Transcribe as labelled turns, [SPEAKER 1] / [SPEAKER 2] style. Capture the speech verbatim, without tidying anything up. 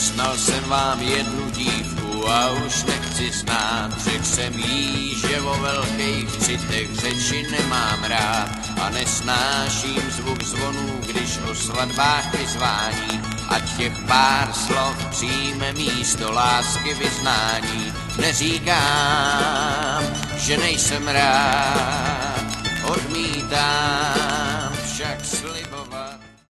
[SPEAKER 1] Nesnal jsem vám jednu dívku a už nechci znát. Řekl jsem jí, že o velkých citech řeči nemám rád a nesnáším zvuk zvonů, když o svatbách vyzvání. Ať těch pár slov přijme místo lásky vyznání. Neříkám, že nejsem rád, odmítám